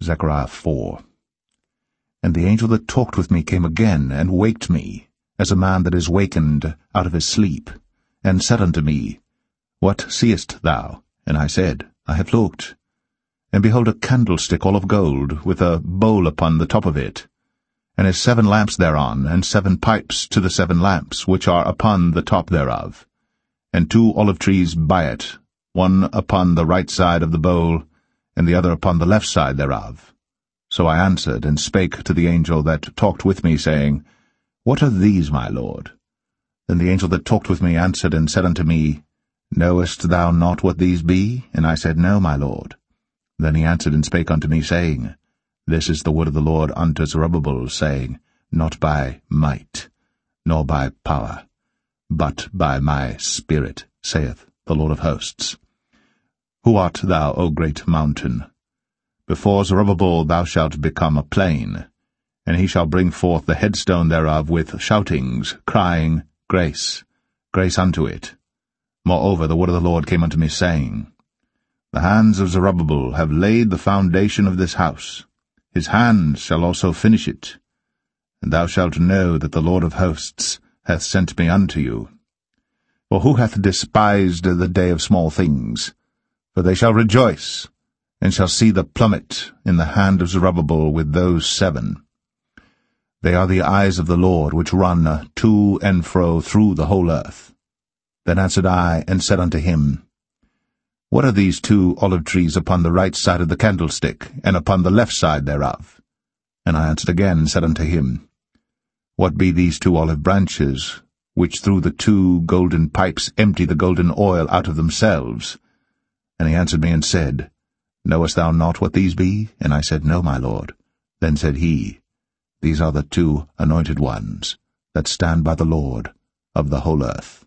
Zechariah 4. And the angel that talked with me came again, and waked me, as a man that is wakened out of his sleep, and said unto me, What seest thou? And I said, I have looked. And behold, a candlestick all of gold, with a bowl upon the top of it, and his 7 lamps thereon, and 7 pipes to the 7 lamps, which are upon the top thereof, and 2 olive trees by it, one upon the right side of the bowl, and the other upon the left side thereof. So I answered, and spake to the angel that talked with me, saying, What are these, my lord? Then the angel that talked with me answered and said unto me, Knowest thou not what these be? And I said, No, my lord. Then he answered and spake unto me, saying, This is the word of the Lord unto Zerubbabel, saying, Not by might, nor by power, but by my Spirit, saith the Lord of hosts. Who art thou, O great mountain? Before Zerubbabel thou shalt become a plain, and he shall bring forth the headstone thereof with shoutings, crying, Grace, grace unto it. Moreover, the word of the Lord came unto me, saying, The hands of Zerubbabel have laid the foundation of this house. His hands shall also finish it. And thou shalt know that the Lord of hosts hath sent me unto you. For who hath despised the day of small things? For they shall rejoice, and shall see the plummet in the hand of Zerubbabel with those 7. They are the eyes of the Lord, which run to and fro through the whole earth. Then answered I, and said unto him, What are these 2 olive trees upon the right side of the candlestick, and upon the left side thereof? And I answered again, and said unto him, What be these 2 olive branches, which through the 2 golden pipes empty the golden oil out of themselves? And he answered me and said, Knowest thou not what these be? And I said, No, my lord. Then said he, These are the 2 anointed ones that stand by the Lord of the whole earth.